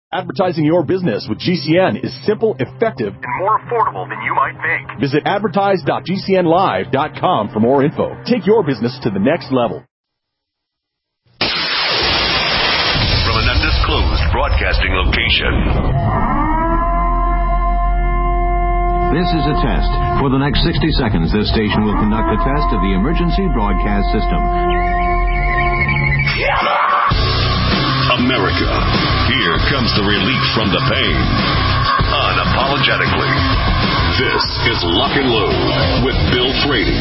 Advertising your business with GCN is simple, effective, and more affordable than you might think. Visit advertise.gcnlive.com for more info. Take your business to the next level. From an undisclosed broadcasting location. This is a test. For the next 60 seconds, this station will conduct a test of the emergency broadcast system. America, here comes the relief from the pain. Unapologetically. This is Lock and Load with Bill Frady.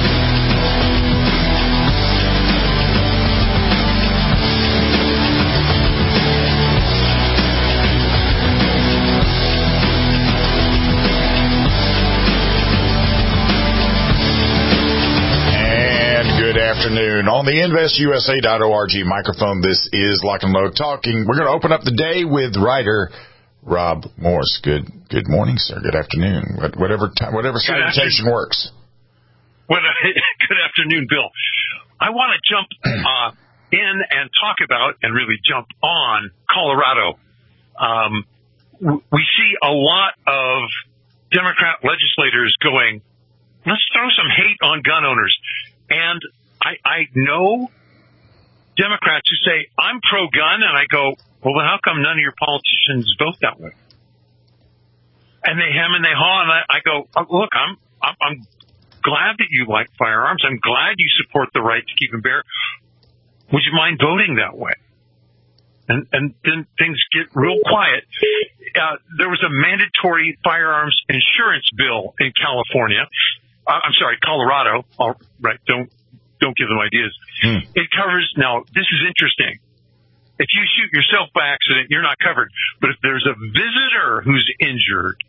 Afternoon. On the InvestUSA.org microphone, this is Lock and Load Talking. We're going to open up the day with writer Rob Morse. Good morning, sir. Good afternoon. Whatever salutation works. Good afternoon, Bill. I want to jump in and talk about and really jump on Colorado. We see a lot of Democrat legislators going, let's throw some hate on gun owners. And I know Democrats who say, I'm pro-gun, and I go, well, then how come none of your politicians vote that way? And they hem and they haw, and I go, look, I'm glad that you like firearms. I'm glad you support the right to keep and bear. Would you mind voting that way? And then things get real quiet. There was a mandatory firearms insurance bill in California. I'm sorry, Colorado. All right, don't give them ideas. It covers, now, this is interesting. If you shoot yourself by accident, you're not covered. But if there's a visitor who's injured,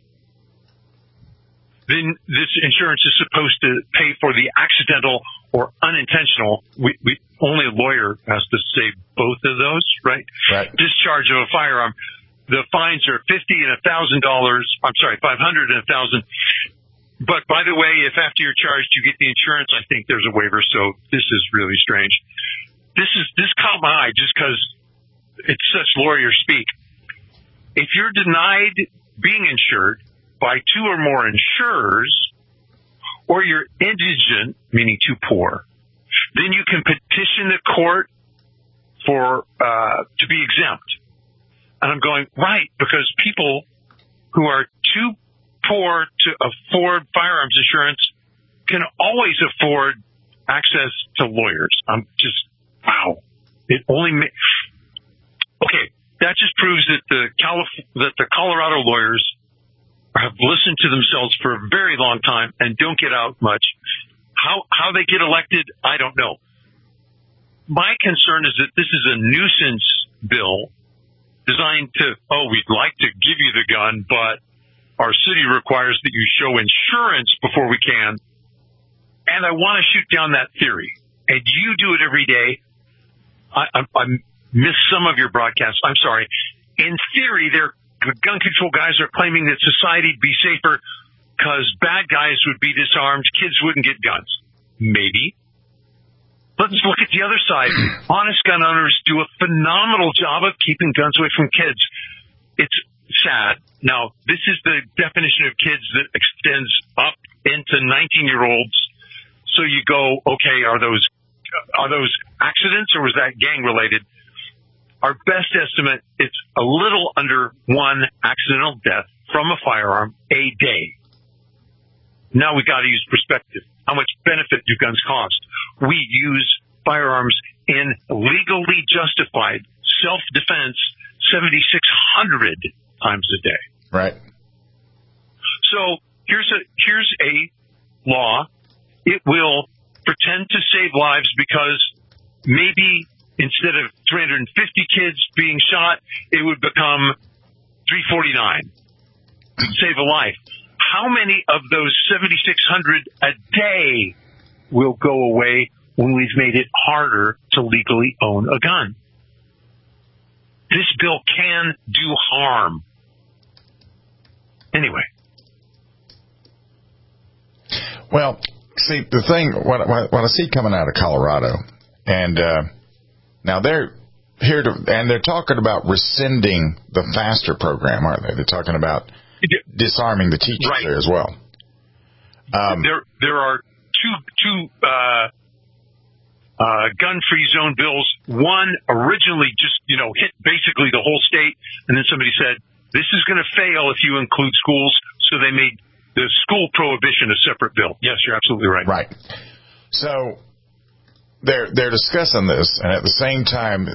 then this insurance is supposed to pay for the accidental or unintentional. Only a lawyer has to say both of those, right? Discharge of a firearm. The fines are $50 and $1,000. I'm sorry, $500 and $1,000. But by the way, if after you're charged you get the insurance, I think there's a waiver. So this is really strange. This caught my eye just because it's such lawyer speak. If you're denied being insured by two or more insurers, or you're indigent, meaning too poor, then you can petition the court for to be exempt. And I'm going, right, because people who are too poor to afford firearms insurance can always afford access to lawyers. I'm just, wow. It only okay, that just proves that the Colorado lawyers have listened to themselves for a very long time and don't get out much. How they get elected, I don't know. My concern is that this is a nuisance bill designed to, we'd like to give you the gun, but our city requires that you show insurance before we can. And I want to shoot down that theory. And you do it every day. I miss some of your broadcasts. I'm sorry. In theory, the gun control guys are claiming that society would be safer because bad guys would be disarmed, kids wouldn't get guns. Maybe. Let's look at the other side. Honest gun owners do a phenomenal job of keeping guns away from kids. It's sad. Now, this is the definition of kids that extends up into 19-year-olds. So you go, okay, are those accidents or was that gang related? Our best estimate, it's a little under one accidental death from a firearm a day. Now we got to use perspective. How much benefit do guns cost? We use firearms in legally justified self-defense 7,600 times a day. Right. So here's a law. It will pretend to save lives because maybe instead of 350 kids being shot, it would become 349. Save a life. How many of those 7,600 a day will go away when we've made it harder to legally own a gun? This bill can do harm. Anyway. Well, see, the thing, what I see coming out of Colorado, and now and they're talking about rescinding the FASTER program, aren't they? They're talking about disarming the teachers there as well. There are two gun-free zone bills. One originally just, hit basically the whole state, and then somebody said, this is going to fail if you include schools, so they made the school prohibition a separate bill. Yes, you're absolutely right. Right. So they're discussing this, and at the same time,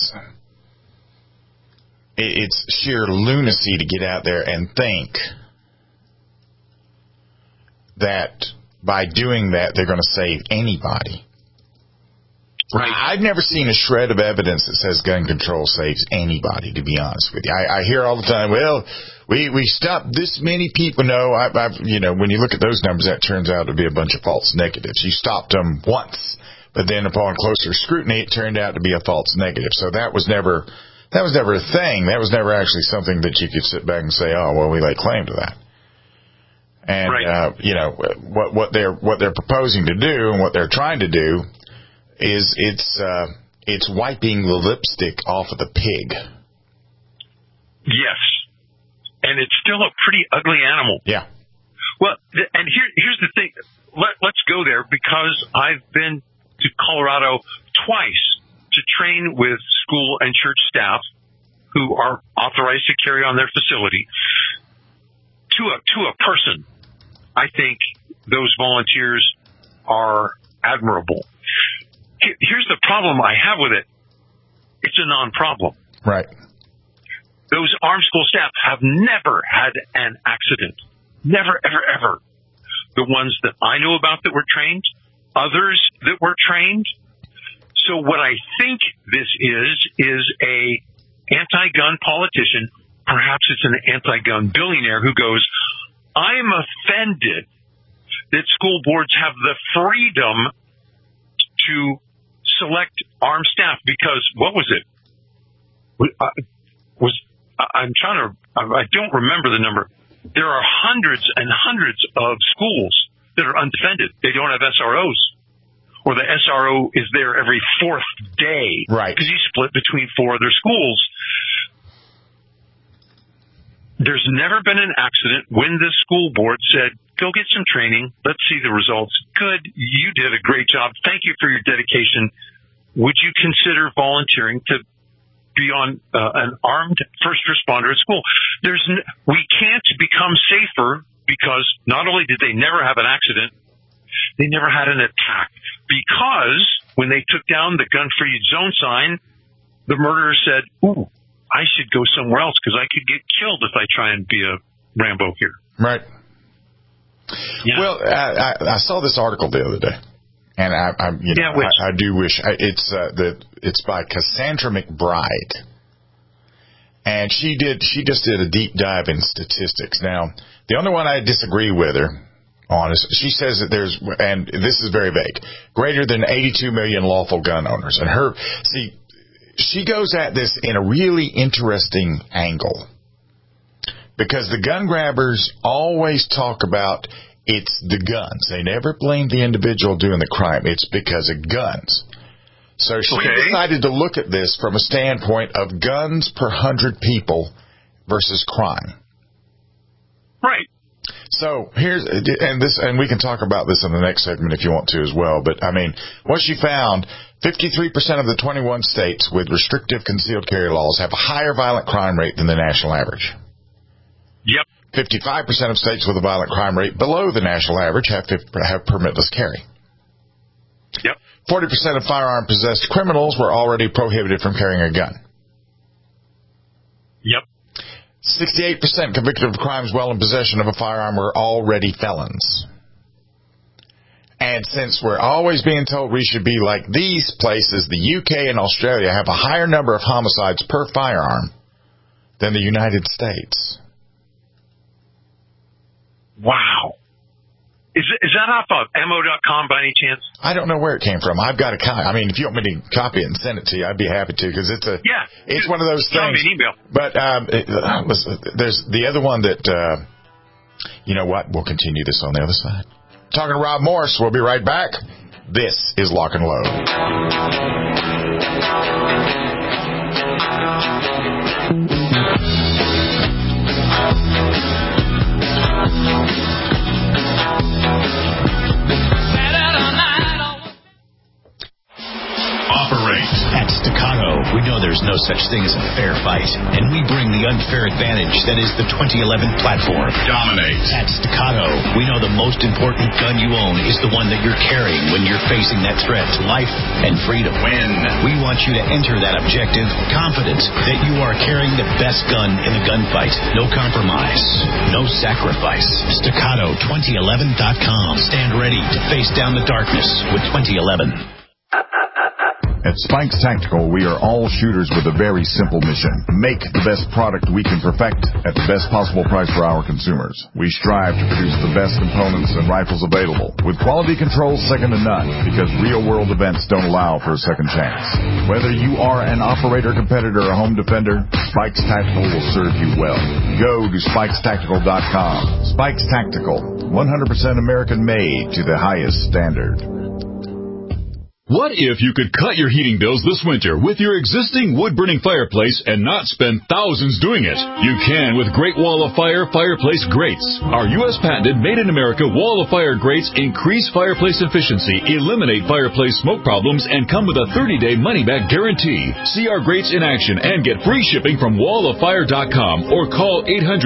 it's sheer lunacy to get out there and think that by doing that, they're going to save anybody. Right. I've never seen a shred of evidence that says gun control saves anybody, to be honest with you. I hear all the time, well, we stopped this many people. No, when you look at those numbers, that turns out to be a bunch of false negatives. You stopped them once, but then upon closer scrutiny, it turned out to be a false negative. So that was never a thing. That was never actually something that you could sit back and say, oh, well, we lay claim to that. And, right. What they're proposing to do and what they're trying to do is it's wiping the lipstick off of the pig. Yes. And it's still a pretty ugly animal. Yeah. Well, and here's the thing. Let's go there, because I've been to Colorado twice to train with school and church staff who are authorized to carry on their facility. To a person, I think those volunteers are admirable. Here's the problem I have with it. It's a non-problem. Right. Those armed school staff have never had an accident. Never, ever, ever. The ones that I know about that were trained, others that were trained. So what I think this is a anti-gun politician. Perhaps it's an anti-gun billionaire who goes, I'm offended that school boards have the freedom to select armed staff, because what was it? I don't remember the number. There are hundreds and hundreds of schools that are undefended. They don't have SROs, or the SRO is there every fourth day. Right. Because he's split between four other schools. There's never been an accident when the school board said, go get some training. Let's see the results. Good. You did a great job. Thank you for your dedication. Would you consider volunteering to be on an armed first responder at school? We can't become safer, because not only did they never have an accident, they never had an attack. Because when they took down the gun-free zone sign, the murderer said, ooh, I should go somewhere else because I could get killed if I try and be a Rambo here. Right. Yeah. Well, I saw this article the other day, and I do wish it's by Cassandra McBride, and she just did a deep dive in statistics. Now, the only one I disagree with her on is she says that and this is very vague, greater than 82 million lawful gun owners, and she goes at this in a really interesting angle, because the gun grabbers always talk about it's the guns. They never blame the individual doing the crime. It's because of guns. So she decided to look at this from a standpoint of guns per 100 people versus crime. Right. So and we can talk about this in the next segment if you want to as well. But I mean, what she found, 53% of the 21 states with restrictive concealed carry laws have a higher violent crime rate than the national average. Yep. 55% of states with a violent crime rate below the national average have permitless carry. Yep. 40% of firearm possessed criminals were already prohibited from carrying a gun. Yep. 68% convicted of crimes while in possession of a firearm were already felons. And since we're always being told we should be like these places, the UK and Australia have a higher number of homicides per firearm than the United States. Wow. Is that off of ammo.com by any chance? I don't know where it came from. I've got a copy. I mean, if you want me to copy it and send it to you, I'd be happy to, because it's one of those things. Send me an email. But there's the other one that, you know what? We'll continue this on the other side. Talking to Rob Morse. We'll be right back. This is Lock and Load. such thing as a fair fight, and we bring the unfair advantage that is the 2011 platform. Dominate. At Staccato, we know the most important gun you own is the one that you're carrying when you're facing that threat to life and freedom. Win. We want you to enter that objective confident that you are carrying the best gun in the gunfight. No compromise. No sacrifice. Staccato2011.com. Stand ready to face down the darkness with 2011. At Spikes Tactical, we are all shooters with a very simple mission. Make the best product we can perfect at the best possible price for our consumers. We strive to produce the best components and rifles available, with quality control second to none, because real-world events don't allow for a second chance. Whether you are an operator, competitor, or home defender, Spikes Tactical will serve you well. Go to SpikesTactical.com. Spikes Tactical, 100% American-made to the highest standard. What if you could cut your heating bills this winter with your existing wood-burning fireplace and not spend thousands doing it? You can with Great Wall of Fire fireplace grates. Our U.S. patented made-in-America Wall of Fire grates increase fireplace efficiency, eliminate fireplace smoke problems, and come with a 30-day money-back guarantee. See our grates in action and get free shipping from walloffire.com or call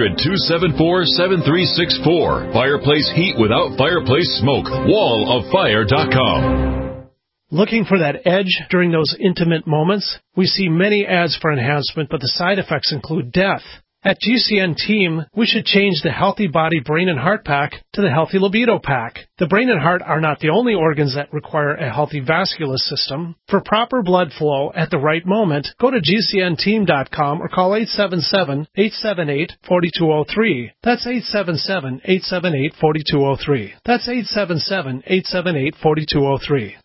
800-274-7364. Fireplace heat without fireplace smoke. walloffire.com. Looking for that edge during those intimate moments? We see many ads for enhancement, but the side effects include death. At GCN Team, we should change the Healthy Body Brain and Heart Pack to the Healthy Libido Pack. The brain and heart are not the only organs that require a healthy vascular system. For proper blood flow at the right moment, go to GCNteam.com or call 877-878-4203. That's 877-878-4203. That's 877-878-4203.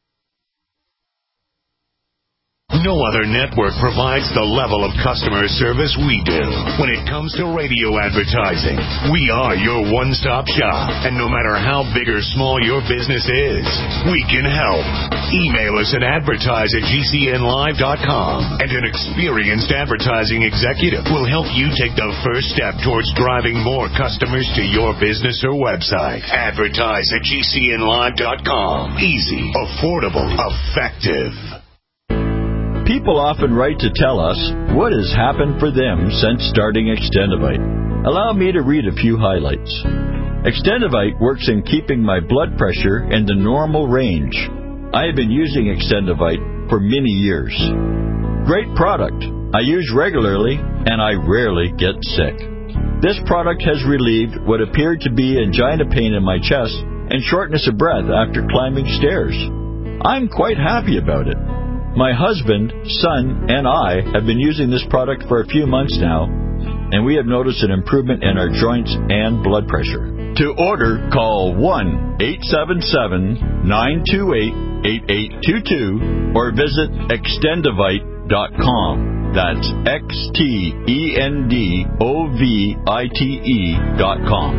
No other network provides the level of customer service we do. When it comes to radio advertising, we are your one-stop shop. And no matter how big or small your business is, we can help. Email us at advertise@gcnlive.com, and an experienced advertising executive will help you take the first step towards driving more customers to your business or website. Advertise@gcnlive.com. Easy, affordable, effective. People often write to tell us what has happened for them since starting Extendivite. Allow me to read a few highlights. Extendivite works in keeping my blood pressure in the normal range. I have been using Extendivite for many years. Great product. I use regularly, and I rarely get sick. This product has relieved what appeared to be angina pain in my chest and shortness of breath after climbing stairs. I'm quite happy about it. My husband, son, and I have been using this product for a few months now, and we have noticed an improvement in our joints and blood pressure. To order, call 1-877-928-8822 or visit Extendivite.com. That's XTENDOVITE.com.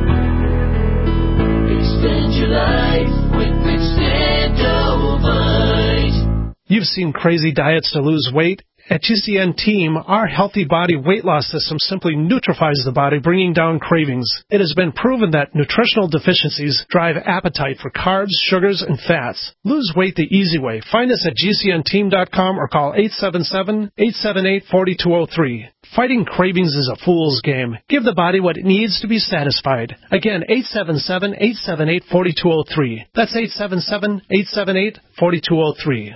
Extend your life with Extendivite. You've seen crazy diets to lose weight. At GCN Team, our healthy body weight loss system simply neutralizes the body, bringing down cravings. It has been proven that nutritional deficiencies drive appetite for carbs, sugars, and fats. Lose weight the easy way. Find us at GCNteam.com or call 877-878-4203. Fighting cravings is a fool's game. Give the body what it needs to be satisfied. Again, 877-878-4203. That's 877-878-4203.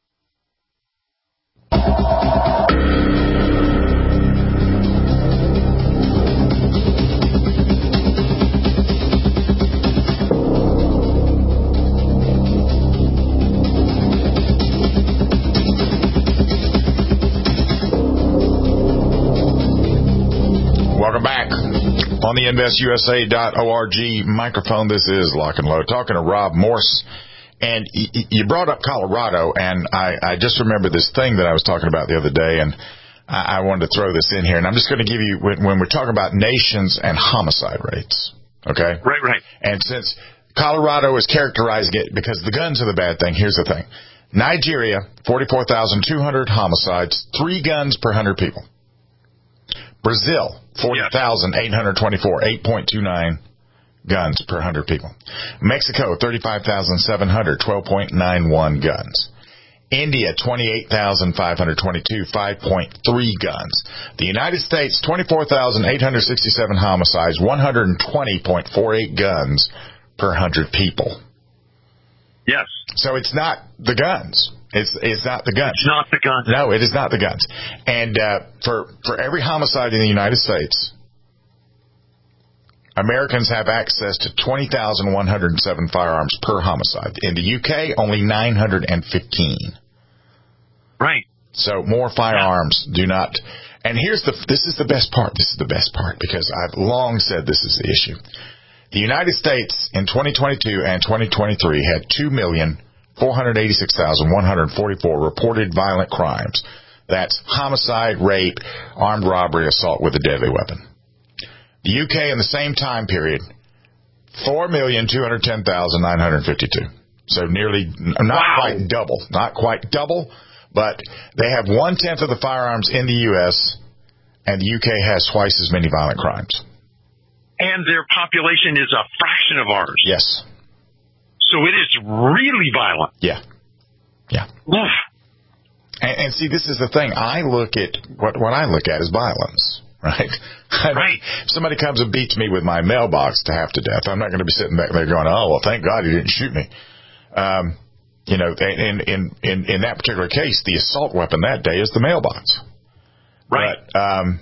Welcome back on the InvestUSA.org microphone. This is Lock and Load, talking to Rob Morse. And you brought up Colorado, and I just remember this thing that I was talking about the other day, and I wanted to throw this in here. And I'm just going to give you, when we're talking about nations and homicide rates, okay? Right. And since Colorado is characterizing it because the guns are the bad thing, here's the thing. Nigeria, 44,200 homicides, 3 guns per 100 people. Brazil, 40,824, 8.29 guns per 100 people. Mexico, 35,700, 12.91 guns. India, 28,522, 5.3 guns. The United States, 24,867 homicides, 120.48 guns per 100 people. Yes. So it's not the guns. It's not the guns. It's not the guns. No, it is not the guns. And for every homicide in the United States, Americans have access to 20,107 firearms per homicide. In the UK, only 915. Right. So more firearms do not. And this is the best part. This is the best part because I've long said this is the issue. The United States in 2022 and 2023 had 2,486,144 reported violent crimes. That's homicide, rape, armed robbery, assault with a deadly weapon. The UK in the same time period, 4,210,952. So nearly, quite double, but they have 1/10 of the firearms in the U.S., and the UK has twice as many violent crimes. And their population is a fraction of ours. Yes. So it is really violent. Yeah. Oof. And see, this is the thing. I look at, what I look at is violence. Right. Right. If somebody comes and beats me with my mailbox to half to death, I'm not going to be sitting back there going, "Oh, well, thank God he didn't shoot me." In that particular case, the assault weapon that day is the mailbox. Right. But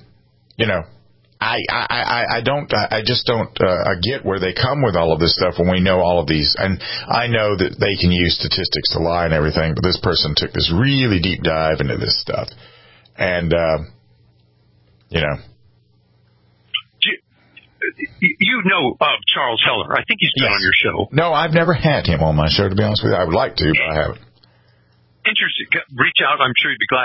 I just don't get where they come with all of this stuff when we know all of these. And I know that they can use statistics to lie and everything, but this person took this really deep dive into this stuff, and You know Charles Heller. I think he's been on your show. No, I've never had him on my show, to be honest with you. I would like to, but I haven't. Interesting. Reach out. I'm sure you'd be glad.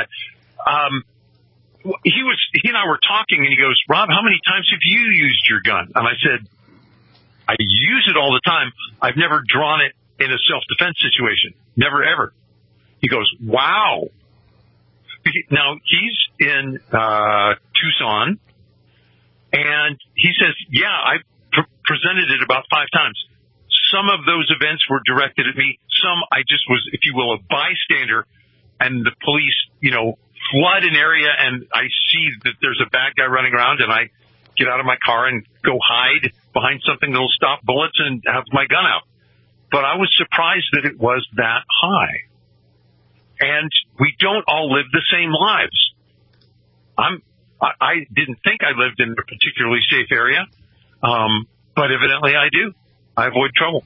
He and I were talking, and he goes, "Rob, how many times have you used your gun?" And I said, "I use it all the time. I've never drawn it in a self-defense situation. Never, ever." He goes, "Wow." Now, he's in Tucson, and he says, "Yeah, I presented it about 5 times. Some of those events were directed at me. Some I just was, if you will, a bystander, and the police, flood an area, and I see that there's a bad guy running around, and I get out of my car and go hide behind something that'll stop bullets and have my gun out." But I was surprised that it was that high. And we don't all live the same lives. I didn't think I lived in a particularly safe area, but evidently I do. I avoid trouble.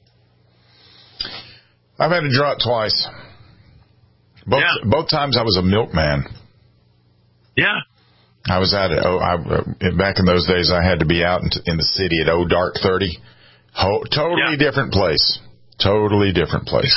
I've had to draw it twice. Both times I was a milkman. Yeah. I was at it. Back in those days, I had to be out in the city at dark 30. Totally different place. Totally different place.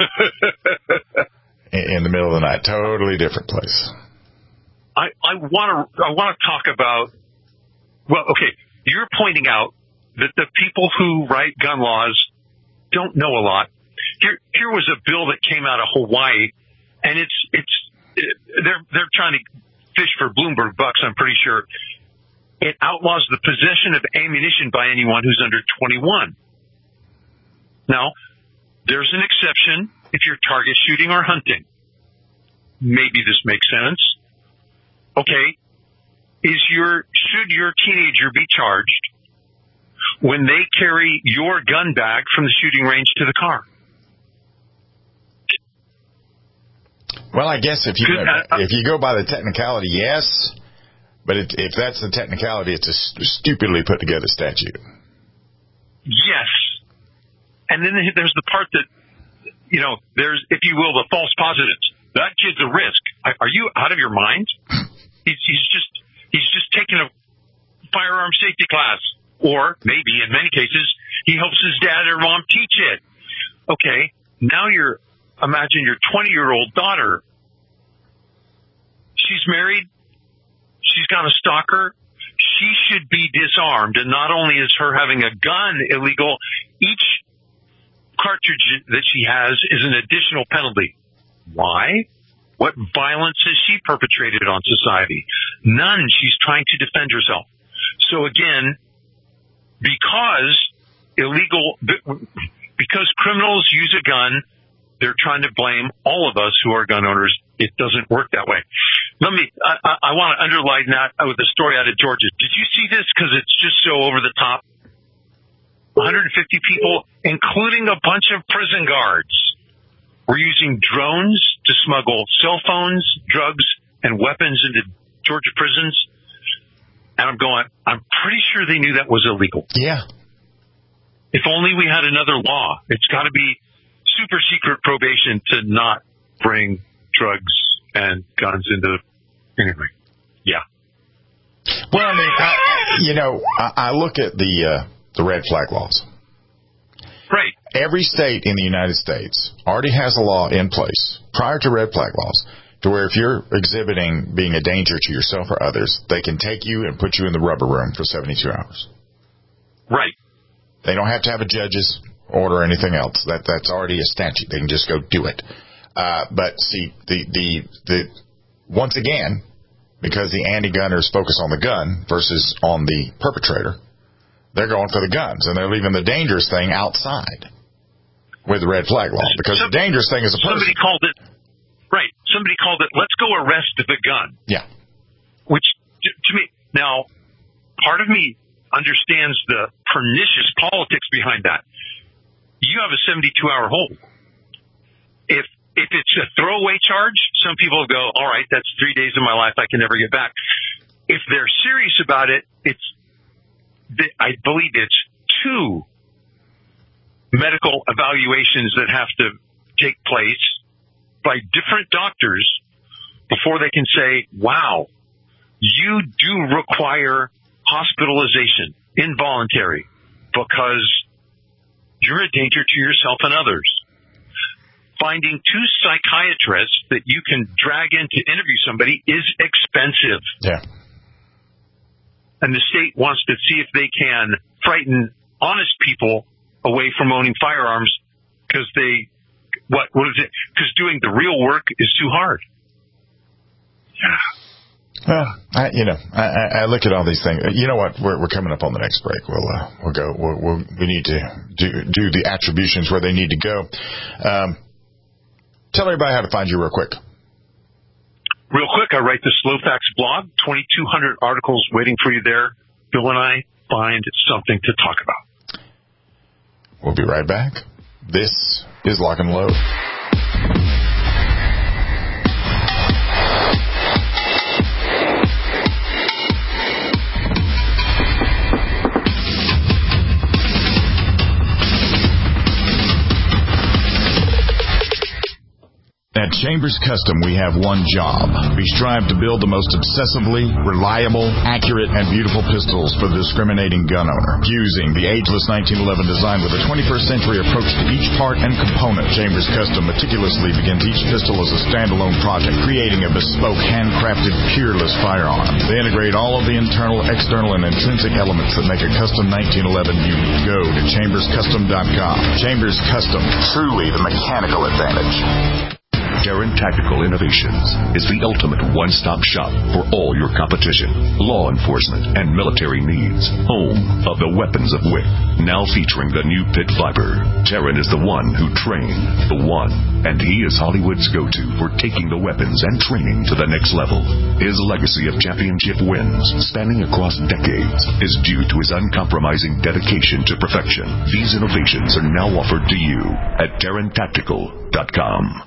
In the middle of the night. Totally different place. I want to talk about, you're pointing out that the people who write gun laws don't know a lot. Here was a bill that came out of Hawaii, and they're trying to fish for Bloomberg bucks, I'm pretty sure. It outlaws the possession of ammunition by anyone who's under 21. Now, there's an exception if you're target shooting or hunting. Maybe this makes sense. Okay, should your teenager be charged when they carry your gun bag from the shooting range to the car? Well, I guess if you go by the technicality, yes. But if that's the technicality, it's a stupidly put together statute. Yes. And then there's the part that, there's, if you will, the false positives. That kid's a risk. Are you out of your mind? He's just taking a firearm safety class, or maybe in many cases he helps his dad or mom teach it. Okay, now imagine your 20-year-old daughter. She's married. She's got a stalker. She should be disarmed, and not only is her having a gun illegal, each cartridge that she has is an additional penalty. Why? What violence has she perpetrated on society? None. She's trying to defend herself. So again, because criminals use a gun, they're trying to blame all of us who are gun owners. It doesn't work that way. I want to underline that with a story out of Georgia. Did you see this? Because it's just so over the top. 150 people, including a bunch of prison guards, were using drones to smuggle cell phones, drugs, and weapons into Georgia prisons. And I'm pretty sure they knew that was illegal. Yeah. If only we had another law. It's got to be super secret probation to not bring drugs and guns into. Anyway, yeah. Well, I mean, I look at the red flag laws. Right. Every state in the United States already has a law in place prior to red flag laws to where if you're exhibiting being a danger to yourself or others, they can take you and put you in the rubber room for 72 hours. Right. They don't have to have a judge's order or anything else. That's already a statute. They can just go do it. But see, the once again, because the anti-gunners focus on the gun versus on the perpetrator, they're going for the guns, and they're leaving the dangerous thing outside with the red flag law, because the dangerous thing is a person. Somebody called it, let's go arrest the gun. Yeah. Which, to me, now, part of me understands the pernicious politics behind that. You have a 72-hour hold. If it's a throwaway charge, some people go, all right, that's 3 days of my life I can never get back. If they're serious about it, I believe it's 2 medical evaluations that have to take place by different doctors before they can say, wow, you do require hospitalization, involuntary, because you're a danger to yourself and others. Finding 2 psychiatrists that you can drag in to interview somebody is expensive. Yeah. And the state wants to see if they can frighten honest people away from owning firearms because because doing the real work is too hard. Well, I look at all these things. You know what? We're coming up on the next break. We'll go. We need to do the attributions where they need to go. Tell everybody how to find you real quick. Real quick, I write the Slow Facts blog. 2,200 articles waiting for you there. Bill and I find something to talk about. We'll be right back. This is Lock and Load. At Chambers Custom, we have one job. We strive to build the most obsessively reliable, accurate, and beautiful pistols for the discriminating gun owner. Using the ageless 1911 design with a 21st century approach to each part and component, Chambers Custom meticulously begins each pistol as a standalone project, creating a bespoke, handcrafted, peerless firearm. They integrate all of the internal, external, and intrinsic elements that make a custom 1911 unique. Go to chamberscustom.com. Chambers Custom, truly the mechanical advantage. Terran Tactical Innovations is the ultimate one-stop shop for all your competition, law enforcement, and military needs. Home of the weapons of WIC. Now featuring the new Pit Viper. Terran is the one who trained the one, and he is Hollywood's go-to for taking the weapons and training to the next level. His legacy of championship wins, spanning across decades, is due to his uncompromising dedication to perfection. These innovations are now offered to you at TerranTactical.com.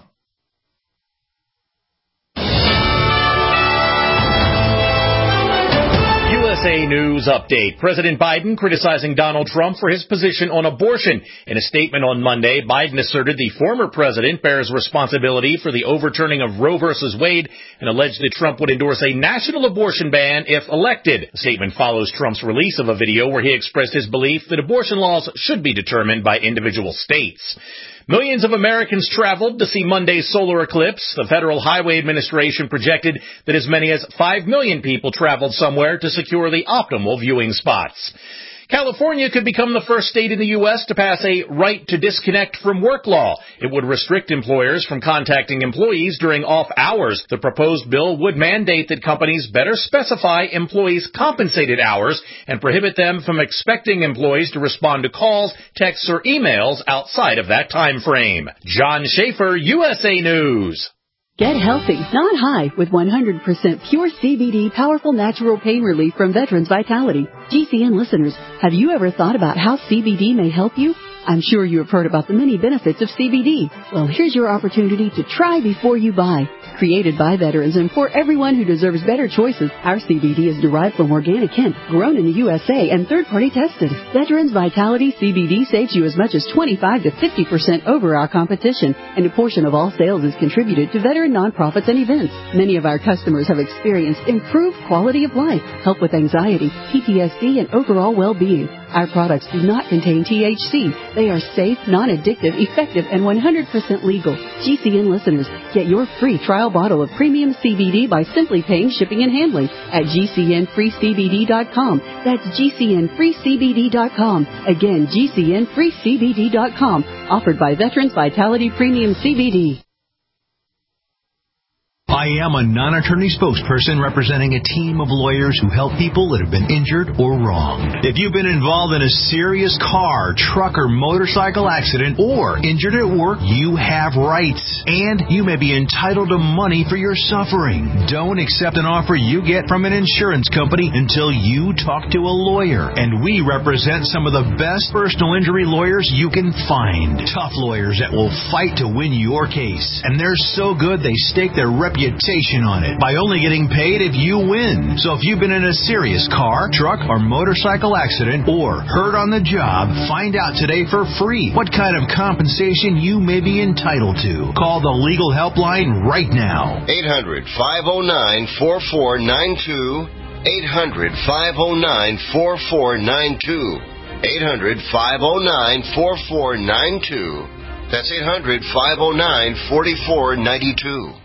USA News Update. President Biden criticizing Donald Trump for his position on abortion. In a statement on Monday, Biden asserted the former president bears responsibility for the overturning of Roe v. Wade and alleged that Trump would endorse a national abortion ban if elected. The statement follows Trump's release of a video where he expressed his belief that abortion laws should be determined by individual states. Millions of Americans traveled to see Monday's solar eclipse. The Federal Highway Administration projected that as many as 5 million people traveled somewhere to secure the optimal viewing spots. California could become the first state in the U.S. to pass a right to disconnect from work law. It would restrict employers from contacting employees during off hours. The proposed bill would mandate that companies better specify employees' compensated hours and prohibit them from expecting employees to respond to calls, texts, or emails outside of that time frame. John Schaefer, USA News. Get healthy, not high, with 100% pure CBD powerful natural pain relief from Veterans Vitality. GCN listeners, have you ever thought about how CBD may help you? I'm sure you have heard about the many benefits of CBD. Well, here's your opportunity to try before you buy. Created by veterans and for everyone who deserves better choices, our CBD is derived from organic hemp, grown in the USA, and third-party tested. Veterans Vitality CBD saves you as much as 25 to 50% over our competition, and a portion of all sales is contributed to veteran nonprofits and events. Many of our customers have experienced improved quality of life, help with anxiety, PTSD, and overall well-being. Our products do not contain THC. They are safe, non-addictive, effective, and 100% legal. GCN listeners, get your free trial bottle of premium CBD by simply paying shipping and handling at GCNFreeCBD.com. That's GCNFreeCBD.com. Again, GCNFreeCBD.com. Offered by Veterans Vitality Premium CBD. I am a non-attorney spokesperson representing a team of lawyers who help people that have been injured or wronged. If you've been involved in a serious car, truck, or motorcycle accident or injured at work, you have rights, and you may be entitled to money for your suffering. Don't accept an offer you get from an insurance company until you talk to a lawyer, and we represent some of the best personal injury lawyers you can find. Tough lawyers that will fight to win your case, and they're so good they stake their reputation on it by only getting paid if you win. So if you've been in a serious car, truck, or motorcycle accident or hurt on the job, find out today for free what kind of compensation you may be entitled to. Call the legal helpline right now. 800-509-4492. 800-509-4492. 800-509-4492. That's 800-509-4492.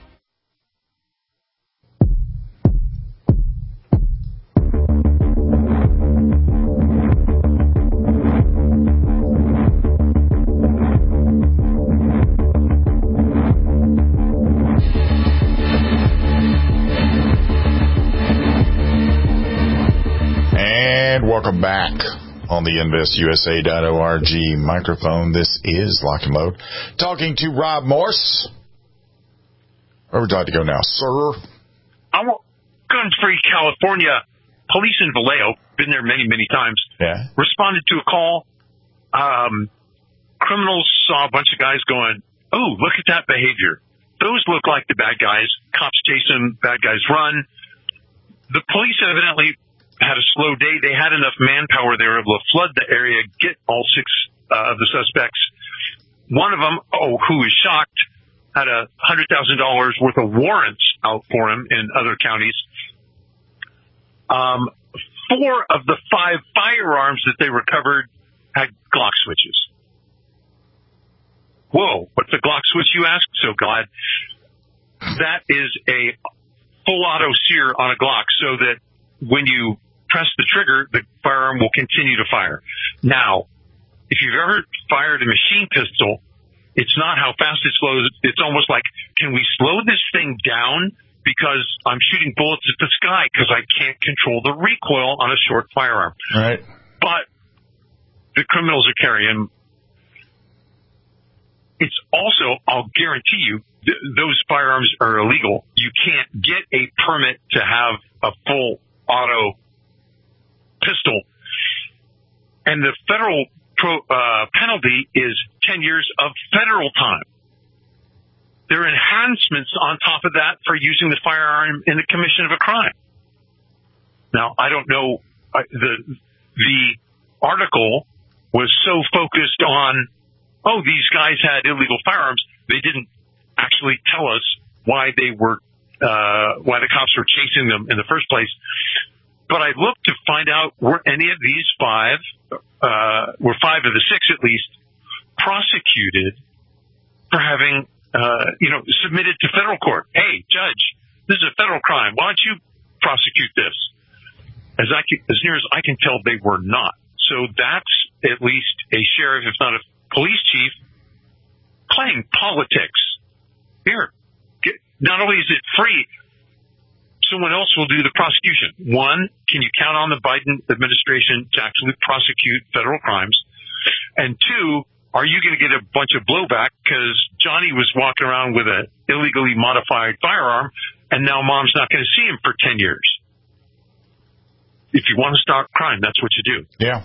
Welcome back on the InvestUSA.org microphone. This is Lock and Load. Talking to Rob Morse. Where would you like to go now, sir? I want Gun-Free California. Police in Vallejo, been there many, many times, responded to a call. Criminals saw a bunch of guys going, oh, look at that behavior. Those look like the bad guys. Cops chase them, bad guys run. The police evidently had a slow day. They had enough manpower. They were able to flood the area, get all six of the suspects. One of them, who was shocked, had $100,000 worth of warrants out for him in other counties. 4 of the 5 firearms that they recovered had Glock switches. Whoa, what's a Glock switch, you ask? So glad. That is a full auto sear on a Glock so that when you press the trigger, the firearm will continue to fire. Now, if you've ever fired a machine pistol, it's not how fast it slows. It's almost like, can we slow this thing down because I'm shooting bullets at the sky because I can't control the recoil on a short firearm. Right. But the criminals are carrying. It's also, I'll guarantee you, those firearms are illegal. You can't get a permit to have a full auto pistol, and the federal penalty is 10 years of federal time. There are enhancements on top of that for using the firearm in the commission of a crime. Now, I don't know, the article was so focused on, these guys had illegal firearms. They didn't actually tell us why why the cops were chasing them in the first place. But I looked to find out, were any of these 5, were 5 of the 6 at least, prosecuted for having, submitted to federal court. Hey, judge, this is a federal crime. Why don't you prosecute this? As near as I can tell, they were not. So that's at least a sheriff, if not a police chief, playing politics. Here, not only is it free, someone else will do the prosecution. One, can you count on the Biden administration to actually prosecute federal crimes? And two, are you going to get a bunch of blowback because Johnny was walking around with an illegally modified firearm, and now mom's not going to see him for 10 years? If you want to stop crime, that's what you do. Yeah.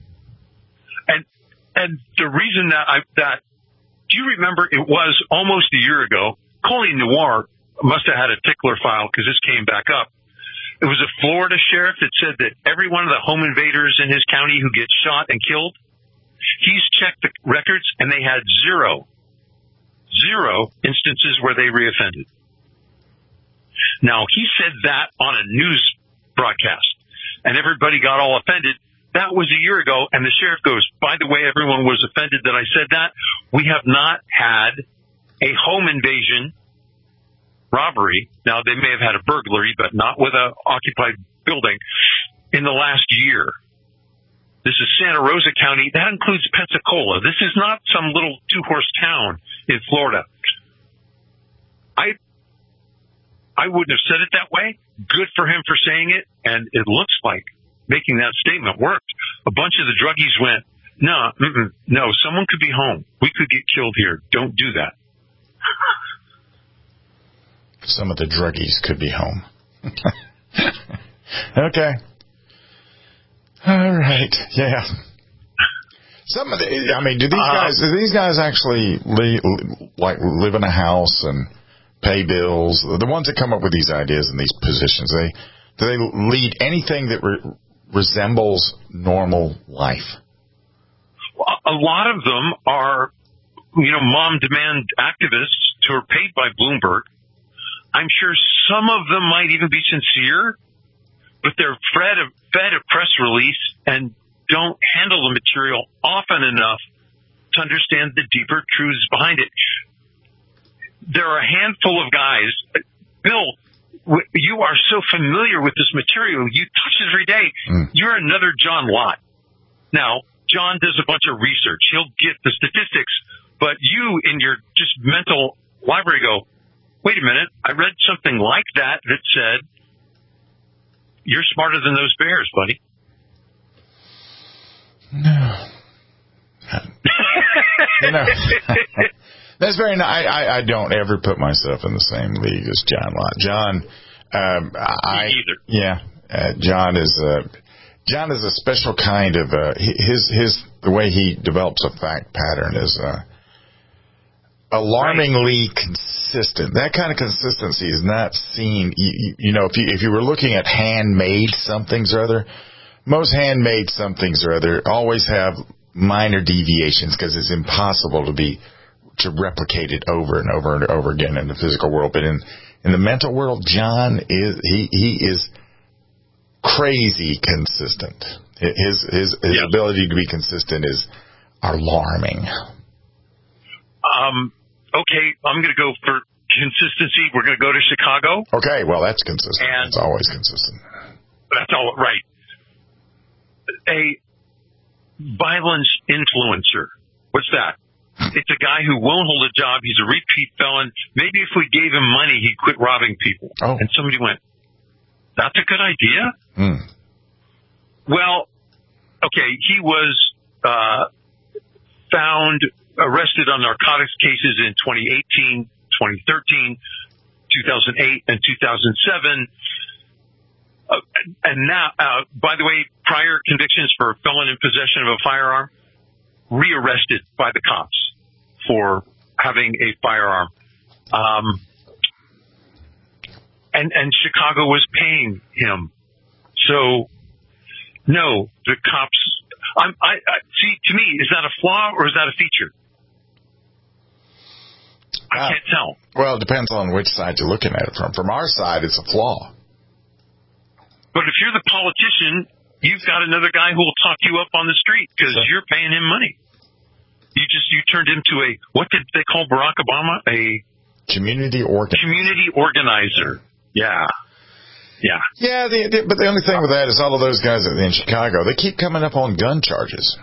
And the reason that do you remember it was almost a year ago, Colleen Noir must have had a tickler file because this came back up. It was a Florida sheriff that said that every one of the home invaders in his county who gets shot and killed, he's checked the records and they had zero instances where they reoffended. Now, he said that on a news broadcast and everybody got all offended. That was a year ago, and the sheriff goes, by the way, everyone was offended that I said that. We have not had a home invasion robbery. Now, they may have had a burglary, but not with an occupied building in the last year. This is Santa Rosa County. That includes Pensacola. This is not some little two-horse town in Florida. I wouldn't have said it that way. Good for him for saying it, and it looks like making that statement worked. A bunch of the druggies went, no, someone could be home. We could get killed here. Don't do that. Some of the druggies could be home. Okay. All right. Yeah. Some of the, do these guys actually live in a house and pay bills? The ones that come up with these ideas and these positions, do they lead anything that resembles normal life? A lot of them are, mom demand activists who are paid by Bloomberg. I'm sure some of them might even be sincere, but they're fed a press release and don't handle the material often enough to understand the deeper truths behind it. There are a handful of guys. Bill, you are so familiar with this material. You touch it every day. You're another John Lott. Now, John does a bunch of research. He'll get the statistics, but you in your just mental library go, wait a minute, I read something like that said, you're smarter than those bears, buddy. No. That's very nice. I don't ever put myself in the same league as John Lott. Me either. Yeah. John is a special kind of, the way he develops a fact pattern is, alarmingly consistent. That kind of consistency is not seen. If you were looking at handmade somethings or other, most handmade somethings or other always have minor deviations because it's impossible to replicate it over and over and over again in the physical world. But in the mental world, John is crazy consistent. His ability to be consistent is alarming. Okay, I'm going to go for consistency. We're going to go to Chicago. Okay, well, that's consistent. It's always consistent. That's all right. A violence influencer. What's that? It's a guy who won't hold a job. He's a repeat felon. Maybe if we gave him money, he'd quit robbing people. Oh. And somebody went, that's a good idea? Well, okay, he was arrested on narcotics cases in 2018, 2013, 2008, and 2007. And now, by the way, prior convictions for felon in possession of a firearm, rearrested by the cops for having a firearm. And Chicago was paying him. So, no, the cops. See, to me, is that a flaw or is that a feature? I can't tell. Well, it depends on which side you're looking at it from. From our side, it's a flaw. But if you're the politician, you've got another guy who will talk you up on the street because you're paying him money. You turned into what did they call Barack Obama? A community organizer. Community organizer. Yeah. Yeah, but the only thing with that is all of those guys in Chicago, they keep coming up on gun charges.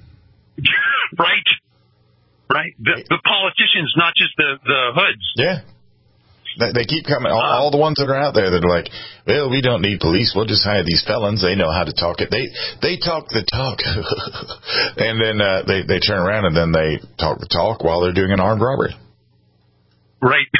Right. The politicians, not just the hoods. Yeah. They keep coming. All the ones that are out there that are like, well, we don't need police. We'll just hire these felons. They know how to talk it. They talk the talk. And then they turn around and then they talk the talk while they're doing an armed robbery. Right.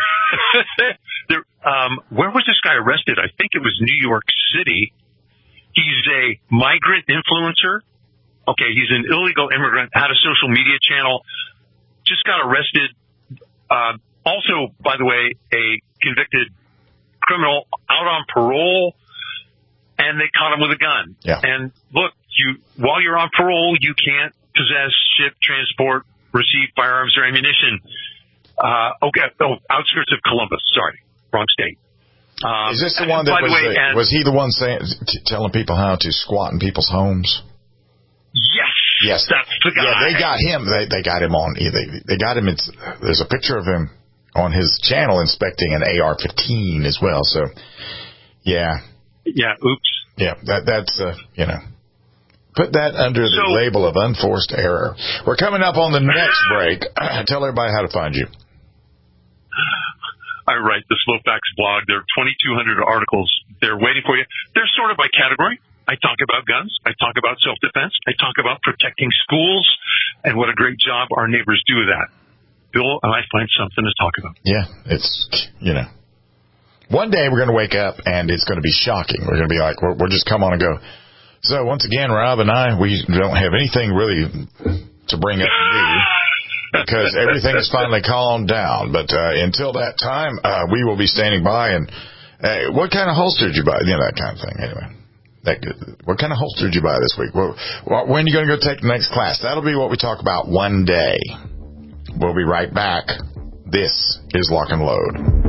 Where was this guy arrested? I think it was New York City. He's a migrant influencer. Okay, he's an illegal immigrant, had a social media channel, just got arrested. Also, by the way, a convicted criminal out on parole, and they caught him with a gun. Yeah. And look, while you're on parole, you can't possess, ship, transport, receive firearms or ammunition. Outskirts of Columbus. Sorry, wrong state. Is this the one that was he the one telling people how to squat in people's homes? Yes, that's the guy. Yeah, they got him. They got him on. They got him. There's a picture of him on his channel inspecting an AR-15 as well. So, yeah. Yeah. Oops. Yeah. That's put that under the label of unforced error. We're coming up on the next break. Tell everybody how to find you. I write the Slowfacts blog. There are 2,200 articles. They're waiting for you. They're sorted by category. I talk about guns. I talk about self-defense. I talk about protecting schools and what a great job our neighbors do with that. Bill and I find something to talk about. Yeah, it's, one day we're going to wake up and it's going to be shocking. We're going to be like, we'll just come on and go. So once again, Rob and I, we don't have anything really to bring up new because everything is finally calmed down. But until that time, we will be standing by. And what kind of holster did you buy? That kind of thing. Anyway. What kind of holster did you buy this week? When are you going to go take the next class? That'll be what we talk about one day. We'll be right back. This is Lock and Load.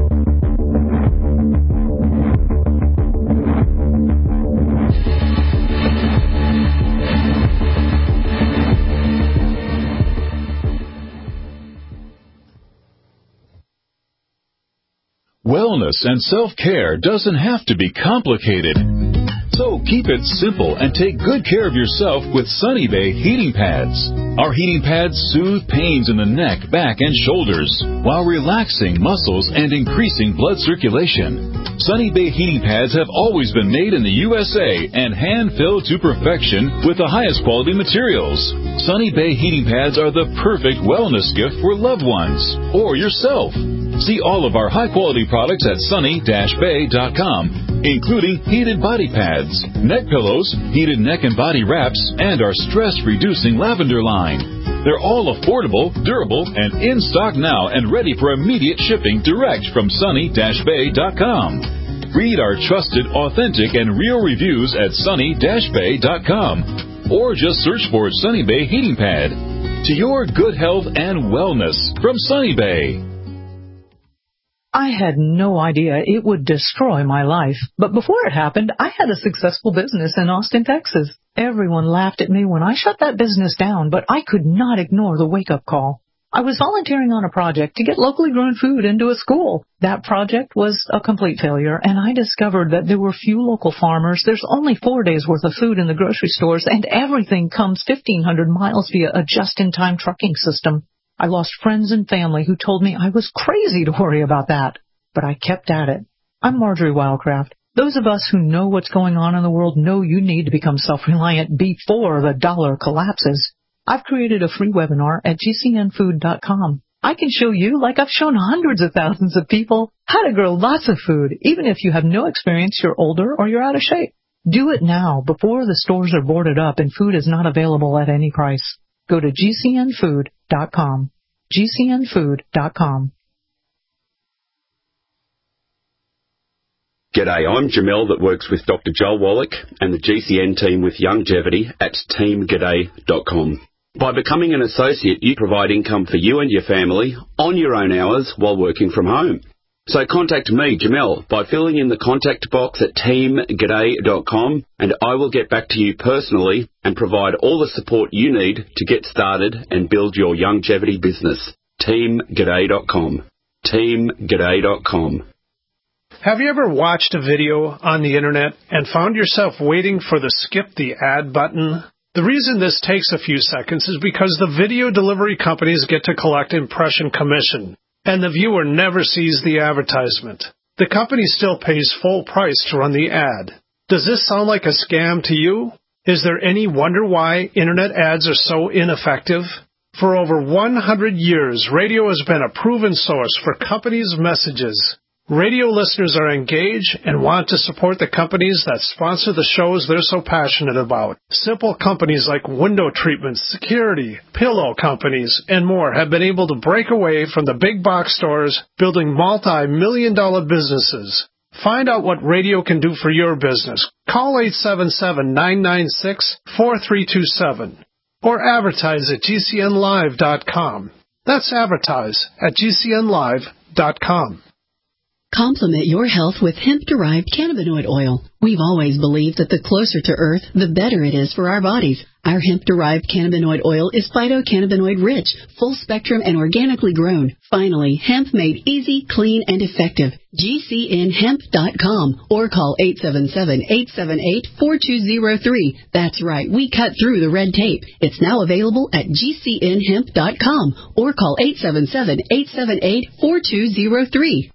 Wellness and self-care doesn't have to be complicated. So keep it simple and take good care of yourself with Sunny Bay heating pads. Our heating pads soothe pains in the neck, back, and shoulders while relaxing muscles and increasing blood circulation. Sunny Bay heating pads have always been made in the USA and hand-filled to perfection with the highest quality materials. Sunny Bay heating pads are the perfect wellness gift for loved ones or yourself. See all of our high-quality products at sunny-bay.com, including heated body pads, neck pillows, heated neck and body wraps, and our stress-reducing lavender line. They're all affordable, durable, and in stock now and ready for immediate shipping direct from sunny-bay.com. Read our trusted, authentic, and real reviews at sunny-bay.com, or just search for Sunny Bay Heating Pad. To your good health and wellness from Sunny Bay. I had no idea it would destroy my life. But before it happened, I had a successful business in Austin, Texas. Everyone laughed at me when I shut that business down, but I could not ignore the wake-up call. I was volunteering on a project to get locally grown food into a school. That project was a complete failure, and I discovered that there were few local farmers. There's only 4 days' worth of food in the grocery stores, and everything comes 1,500 miles via a just-in-time trucking system. I lost friends and family who told me I was crazy to worry about that. But I kept at it. I'm Marjorie Wildcraft. Those of us who know what's going on in the world know you need to become self-reliant before the dollar collapses. I've created a free webinar at gcnfood.com. I can show you, like I've shown hundreds of thousands of people, how to grow lots of food, even if you have no experience, you're older, or you're out of shape. Do it now, before the stores are boarded up and food is not available at any price. Go to gcnfood.com. gcnfood.com. G'day, I'm Jamel that works with Dr. Joel Wallach and the GCN team with Longevity at teamg'day.com. By becoming an associate, you provide income for you and your family on your own hours while working from home. So contact me, Jamel, by filling in the contact box at teamg'day.com, and I will get back to you personally and provide all the support you need to get started and build your longevity business. teamg'day.com. teamg'day.com. Have you ever watched a video on the internet and found yourself waiting for the skip the ad button? The reason this takes a few seconds is because the video delivery companies get to collect impression commission, and the viewer never sees the advertisement. The company still pays full price to run the ad. Does this sound like a scam to you? Is there any wonder why internet ads are so ineffective? For over 100 years, radio has been a proven source for companies' messages. Radio listeners are engaged and want to support the companies that sponsor the shows they're so passionate about. Simple companies like window treatments, security, pillow companies, and more have been able to break away from the big box stores, building multi-million-dollar businesses. Find out what radio can do for your business. Call 877-996-4327 or advertise at GCNlive.com. That's advertise at GCNlive.com. Complement your health with hemp-derived cannabinoid oil. We've always believed that the closer to Earth, the better it is for our bodies. Our hemp-derived cannabinoid oil is phytocannabinoid-rich, full-spectrum, and organically grown. Finally, hemp made easy, clean, and effective. GCNhemp.com or call 877-878-4203. That's right, we cut through the red tape. It's now available at GCNhemp.com or call 877-878-4203.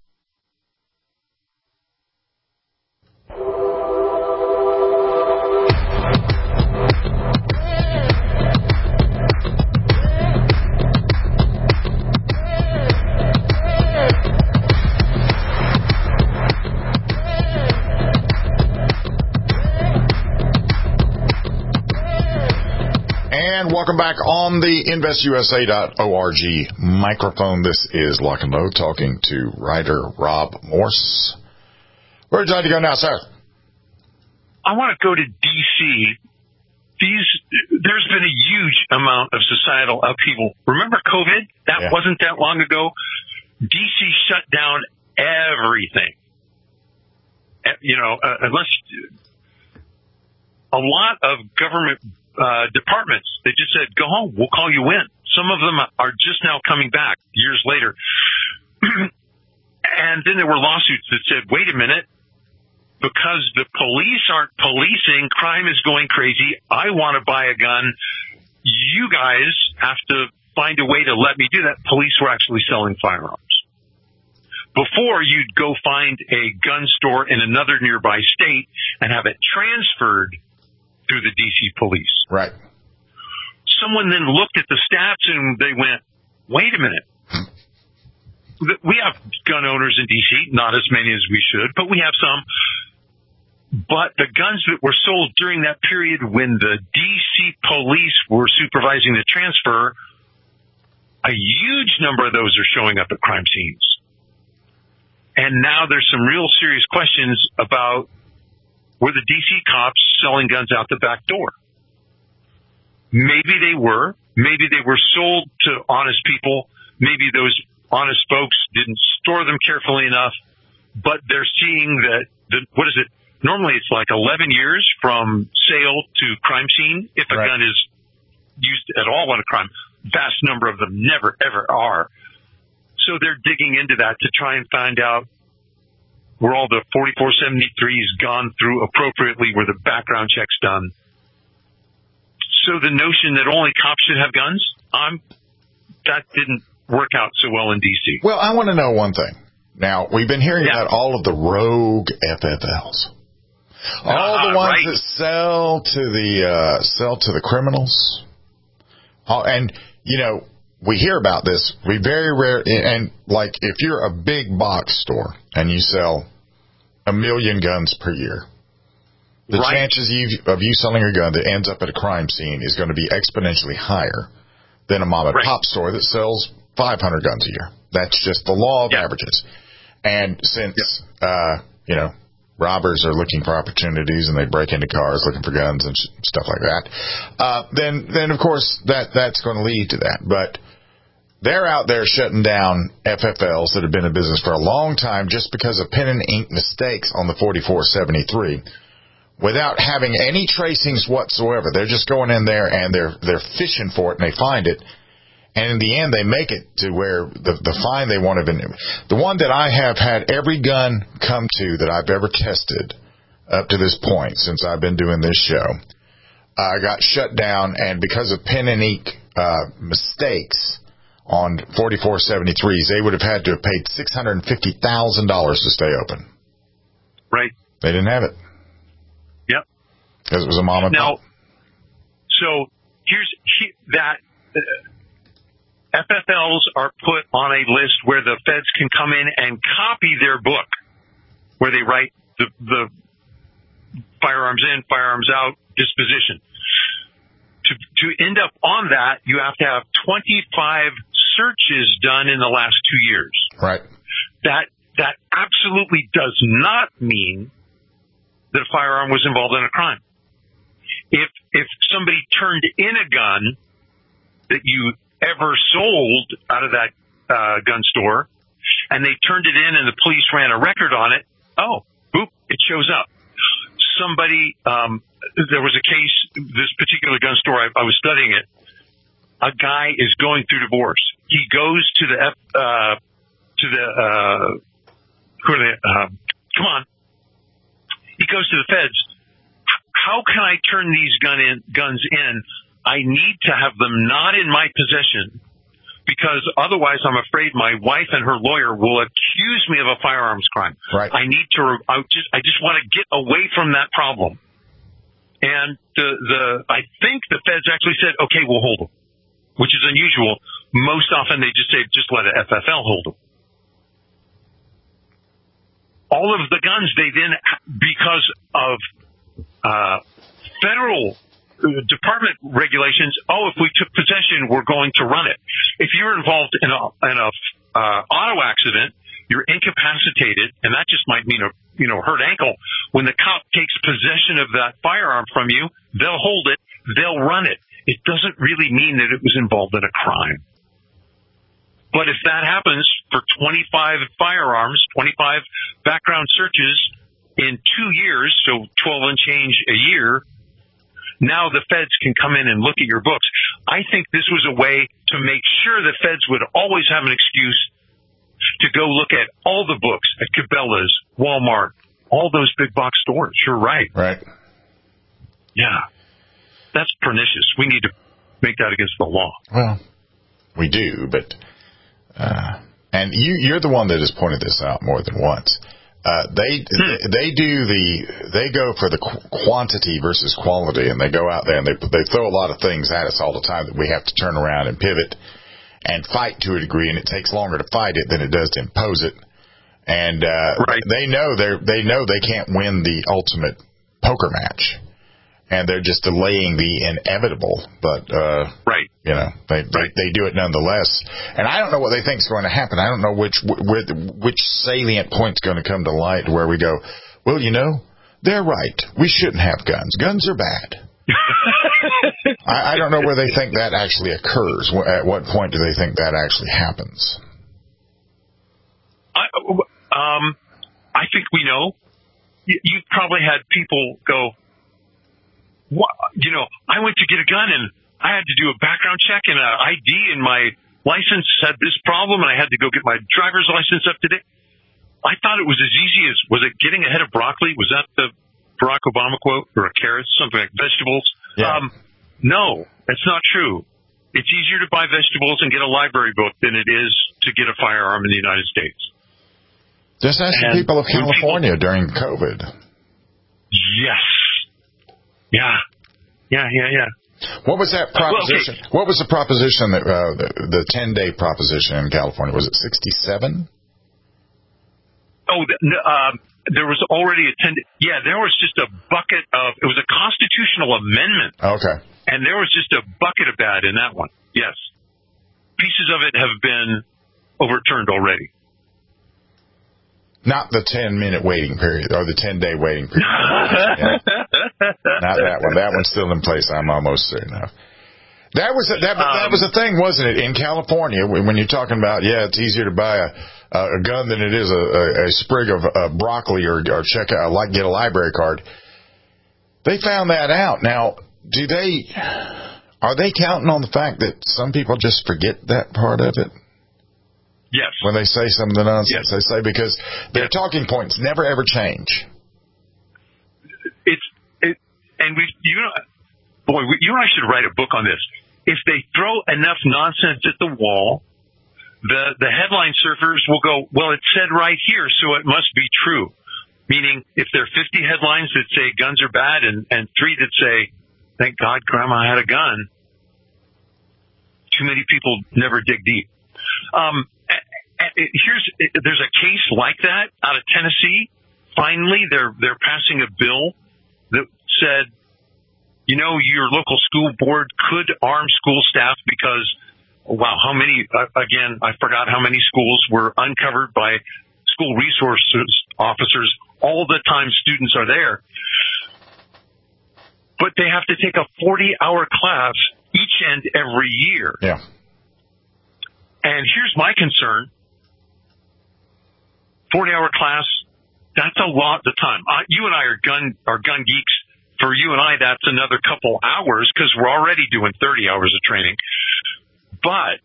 Welcome back on the InvestUSA.org microphone. This is Lock and Load talking to writer Rob Morse. Where would you like to go now, sir? I want to go to D.C. There's been a huge amount of societal upheaval. Remember COVID? That wasn't that long ago. D.C. shut down everything. Unless a lot of government departments, they just said, go home, we'll call you in. Some of them are just now coming back years later. And then there were lawsuits that said, wait a minute, because the police aren't policing, crime is going crazy, I want to buy a gun, you guys have to find a way to let me do that. Police were actually selling firearms. Before, you'd go find a gun store in another nearby state and have it transferred through the D.C. police. Right. Someone then looked at the stats and they went, wait a minute. We have gun owners in D.C., not as many as we should, but we have some. But the guns that were sold during that period when the D.C. police were supervising the transfer, a huge number of those are showing up at crime scenes. And now there's some real serious questions about were the D.C. cops selling guns out the back door? Maybe they were. Maybe they were sold to honest people. Maybe those honest folks didn't store them carefully enough. But they're seeing that, normally it's like 11 years from sale to crime scene if a gun is used at all on a crime. Vast number of them never, ever are. So they're digging into that to try and find out were all the 4473s gone through appropriately, were the background checks done. So the notion that only cops should have guns, that didn't work out so well in D.C. Well, I want to know one thing. Now, we've been hearing about all of the rogue FFLs. All the ones that sell to the criminals. And, we hear about this. We very rare, and like if you're a big box store and you sell 1 million guns per year, the chances of you selling a gun that ends up at a crime scene is going to be exponentially higher than a mom and pop store that sells 500 guns a year. That's just the law of averages. And since, robbers are looking for opportunities and they break into cars looking for guns and stuff like that, then of course that's going to lead to that. But they're out there shutting down FFLs that have been in business for a long time just because of pen and ink mistakes on the 4473 without having any tracings whatsoever. They're just going in there and they're fishing for it and they find it. And in the end, they make it to where the fine they want to be. The one that I have had every gun come to that I've ever tested up to this point since I've been doing this show, got shut down, and because of pen and ink mistakes on 4473s, they would have had to have paid $650,000 to stay open. Right. They didn't have it. Yep. Because it was a mom and pop. So here's that. FFLs are put on a list where the feds can come in and copy their book, where they write the firearms in, firearms out, disposition. To end up on that, you have to have 25 searches done in the last 2 years. Right. That absolutely does not mean that a firearm was involved in a crime. If somebody turned in a gun that you ever sold out of that gun store, and they turned it in and the police ran a record on it, boop, it shows up. Somebody, there was a case, this particular gun store, I was studying it. A guy is going through divorce. He goes to come on. He goes to the feds. How can I turn these guns in? I need to have them not in my possession, because otherwise I'm afraid my wife and her lawyer will accuse me of a firearms crime. Right. I just want to get away from that problem. And I think the feds actually said, okay, we'll hold them, which is unusual. Most often they just say, just let an FFL hold them. All of the guns they then, because of federal department regulations, if we took possession, we're going to run it. If you're involved in a auto accident, you're incapacitated, and that just might mean a hurt ankle. When the cop takes possession of that firearm from you, they'll hold it, they'll run it. It doesn't really mean that it was involved in a crime. But if that happens for 25 firearms, 25 background searches in 2 years, so 12 and change a year, now the feds can come in and look at your books. I think this was a way to make sure the feds would always have an excuse to go look at all the books at Cabela's, Walmart, all those big box stores. You're right. Right. Yeah. That's pernicious. We need to make that against the law. Well, we do, but and you're the one that has pointed this out more than once. They go for the quantity versus quality, and they go out there and they throw a lot of things at us all the time that we have to turn around and pivot and fight to a degree, and it takes longer to fight it than it does to impose it. And right. they know they can't win the ultimate poker match, and they're just delaying the inevitable. But right, they do it nonetheless. And I don't know what they think is going to happen. I don't know which salient point's going to come to light where we go, well, they're right. We shouldn't have guns. Guns are bad. I don't know where they think that actually occurs. At what point do they think that actually happens? I think we know. You've probably had people go, I went to get a gun and I had to do a background check and an ID, and my license had this problem, and I had to go get my driver's license up to date. I thought it was as easy as, was it getting ahead of broccoli? Was that the Barack Obama quote, or carrots, something like vegetables? Yeah. No, that's not true. It's easier to buy vegetables and get a library book than it is to get a firearm in the United States. Just ask the people of California during COVID. Yes. Yeah. What was that proposition? Well, okay. What was the proposition that the 10-day proposition in California? Was it 67? There was already a 10. Yeah, there was just a bucket of. It was a constitutional amendment. Okay. And there was just a bucket of bad in that one. Yes. Pieces of it have been overturned already. Not the 10-minute waiting period or the 10-day waiting period. Yeah. Not that one. That one's still in place, I'm almost certain of. That was a thing, wasn't it, in California, when you're talking about, it's easier to buy a gun than it is a sprig of broccoli or check out, get a library card. They found that out. Now, Are they counting on the fact that some people just forget that part of it? Yes. When they say some of the nonsense they say, because their talking points never ever change. You and I should write a book on this. If they throw enough nonsense at the wall, the headline surfers will go, well, it said right here, so it must be true. Meaning, if there are 50 headlines that say guns are bad and 3 that say, thank God Grandma had a gun, too many people never dig deep. There's a case like that out of Tennessee. Finally, they're passing a bill that said, your local school board could arm school staff because, how many, again, I forgot how many schools were uncovered by school resources officers all the time students are there. But they have to take a 40-hour class each and every year. Yeah. And here's my concern. 40-hour class, that's a lot of time. You and I are gun geeks. For you and I, that's another couple hours because we're already doing 30 hours of training. But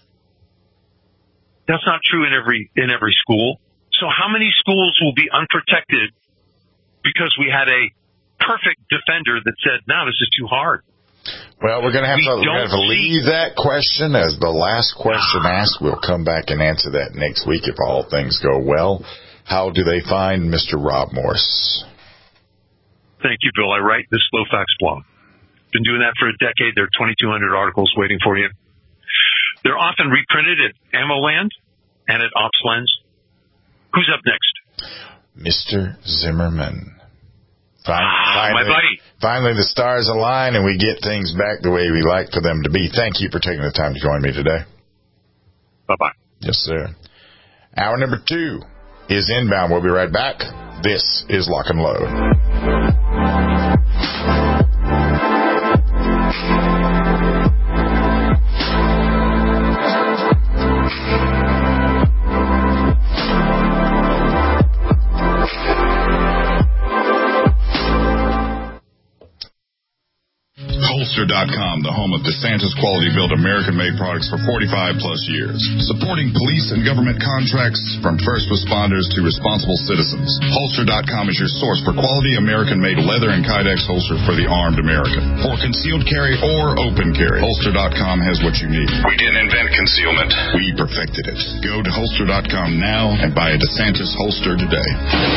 that's not true in every school. So how many schools will be unprotected because we had a perfect defender that said, no, this is too hard? Well, we're going to have to leave that question as the last question asked. We'll come back and answer that next week if all things go well. How do they find Mr. Rob Morse? Thank you, Bill. I write the Slow Facts blog. Been doing that for a decade. There are 2,200 articles waiting for you. They're often reprinted at AmmoLand and at OpsLens. Who's up next? Mr. Zimmerman. My buddy. Finally, the stars align and we get things back the way we like for them to be. Thank you for taking the time to join me today. Bye-bye. Yes, sir. Hour number 2 is inbound. We'll be right back. This is Lock and Load. Holster.com, the home of DeSantis quality-built American-made products for 45-plus years. Supporting police and government contracts from first responders to responsible citizens. Holster.com is your source for quality American-made leather and Kydex holster for the armed American. For concealed carry or open carry, Holster.com has what you need. We didn't invent concealment. We perfected it. Go to Holster.com now and buy a DeSantis holster today.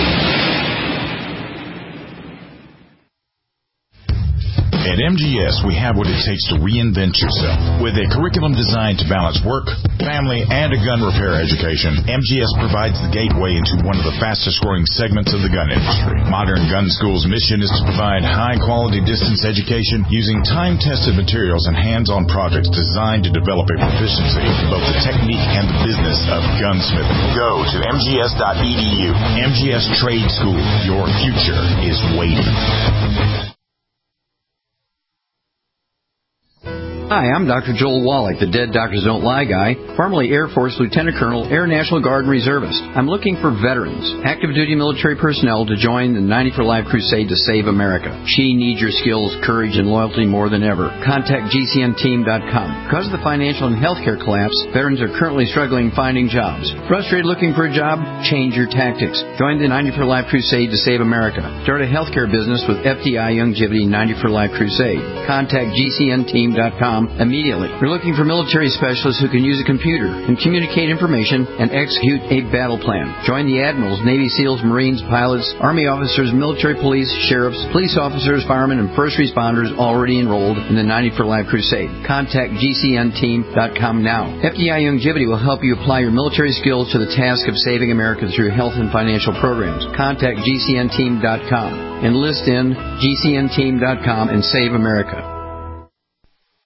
At MGS, we have what it takes to reinvent yourself. With a curriculum designed to balance work, family, and a gun repair education, MGS provides the gateway into one of the fastest-growing segments of the gun industry. Modern Gun School's mission is to provide high-quality distance education using time-tested materials and hands-on projects designed to develop a proficiency in both the technique and the business of gunsmithing. Go to mgs.edu. MGS Trade School. Your future is waiting. Hi, I'm Dr. Joel Wallach, the Dead Doctors Don't Lie guy, formerly Air Force Lieutenant Colonel, Air National Guard and Reservist. I'm looking for veterans, active duty military personnel to join the 90 for Life crusade to save America. She needs your skills, courage, and loyalty more than ever. Contact GCNteam.com. Because of the financial and healthcare collapse, veterans are currently struggling finding jobs. Frustrated looking for a job? Change your tactics. Join the 90 for Life crusade to save America. Start a healthcare business with FDI Youngevity 90 for Life crusade. Contact GCNteam.com immediately. We're looking for military specialists who can use a computer and communicate information and execute a battle plan. Join the admirals, Navy SEALs, Marines, pilots, Army officers, military police, sheriffs, police officers, firemen, and first responders already enrolled in the 90 for Life crusade. Contact GCNteam.com now. FDI Youngevity will help you apply your military skills to the task of saving America through health and financial programs. Contact GCNteam.com. Enlist in GCNteam.com and save America.